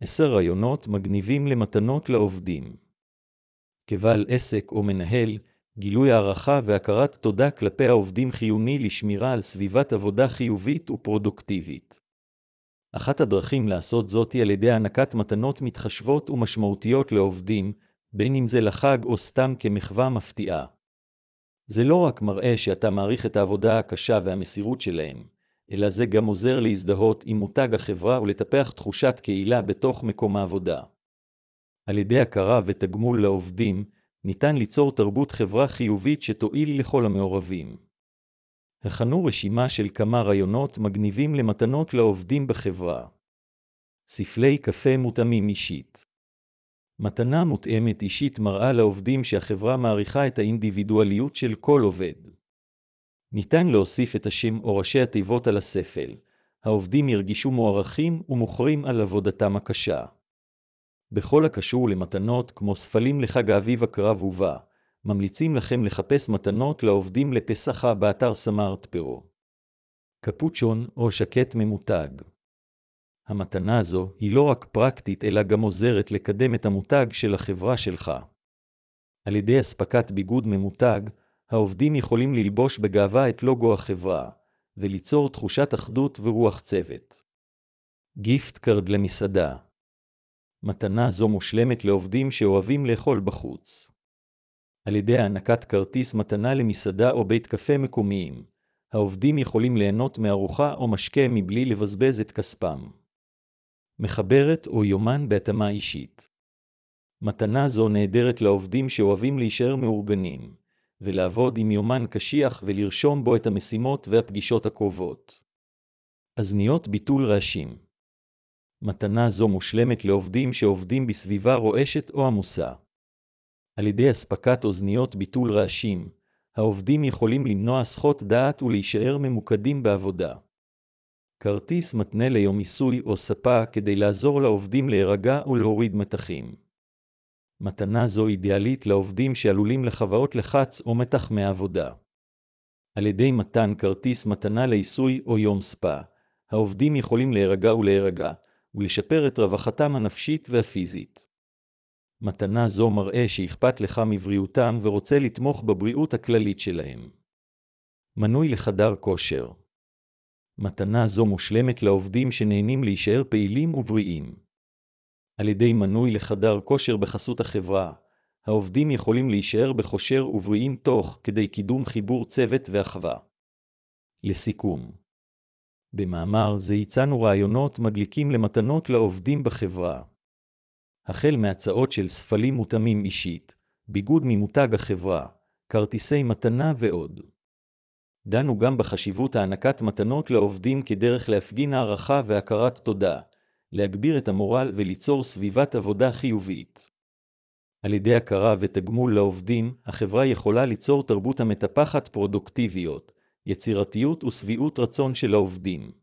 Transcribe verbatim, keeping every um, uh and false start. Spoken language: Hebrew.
עשר רעיונות מגניבים למתנות לעובדים. כבעל עסק או מנהל, גילוי הערכה והכרת תודה כלפי העובדים חיוני לשמירה על סביבת עבודה חיובית ופרודוקטיבית. אחת הדרכים לעשות זאת היא על ידי הענקת מתנות מתחשבות ומשמעותיות לעובדים, בין אם זה לחג או סתם כמחווה מפתיעה. זה לא רק מראה שאתה מעריך את העבודה הקשה והמסירות שלהם, אלא זה גם עוזר להזדהות עם מותג החברה ולטפח תחושת קהילה בתוך מקום העבודה. על ידי הכרה ותגמול לעובדים, ניתן ליצור תרבות חברה חיובית שתועיל לכל המעורבים. הכנו רשימה של כמה רעיונות מגניבים למתנות לעובדים בחברה. ספלי קפה מותאמים אישית. מתנה מותאמת אישית מראה לעובדים שהחברה מעריכה את האינדיבידואליות של כל עובד. ניתן להוסיף את השם או ראשי התיבות על הספל. העובדים ירגישו מוערכים ומוכרים על עבודתם הקשה. בכל הקשור למתנות כמו ספלים לחג האביב הקרב ובא, ממליצים לכם לחפש מתנות לעובדים לפסח באתר סמארט פרו. קפוצ'ון או שקט ממותג. המתנה הזו היא לא רק פרקטית אלא גם עוזרת לקדם את המותג של החברה שלך. על ידי אספקת ביגוד ממותג, העובדים יכולים ללבוש בגאווה את לוגו החברה, וליצור תחושת אחדות ורוח צוות. גיפט קארד למסעדה. מתנה זו מושלמת לעובדים שאוהבים לאכול בחוץ. על ידי הענקת כרטיס מתנה למסעדה או בית קפה מקומיים, העובדים יכולים ליהנות מארוחה או משקה מבלי לבזבז את כספם. מחברת או יומן בהתאמה אישית. מתנה זו נהדרת לעובדים שאוהבים להישאר מאורגנים, ולעבוד עם יומן קשיח ולרשום בו את המשימות והפגישות הקרובות. אזניות ביטול רעשים. מתנה זו מושלמת לעובדים שעובדים בסביבה רועשת או עמוסה. על ידי אספקת אוזניות ביטול רעשים, העובדים יכולים למנוע הסחות דעת ולהישאר ממוקדים בעבודה. כרטיס מתנה ליום עיסוי או ספה כדי לעזור לעובדים להירגע ולהוריד מתחים. מתנה זו אידיאלית לעובדים שעלולים לחוויות לחץ או מתח מהעבודה. על ידי מתן כרטיס מתנה לעיסוי או יום ספה, העובדים יכולים להירגע ולהירגע, ולשפר את רווחתם הנפשית והפיזית. מתנה זו מראה שאכפת לך מבריאותם ורוצה לתמוך בבריאות הכללית שלהם. מנוי לחדר כושר. מתנה זו מושלמת לעובדים שנהנים להישאר פעילים ובריאים. על ידי מנוי לחדר כושר בחסות החברה, העובדים יכולים להישאר בכושר ובריאים תוך כדי קידום חיבור צוות ואחווה. לסיכום, במאמר זה הצענו רעיונות מדליקים למתנות לעובדים בחברה. החל מהצעות של ספלים מותאמים אישית, ביגוד ממותג החברה, כרטיסי מתנה ועוד. דנו גם בחשיבות הענקת מתנות לעובדים כדרך להפגין הערכה והכרת תודה, להגביר את המורל וליצור סביבת עבודה חיובית. על ידי הכרה ותגמול לעובדים, החברה יכולה ליצור תרבות המטפחת פרודוקטיביות, יצירתיות ושביעות רצון של העובדים.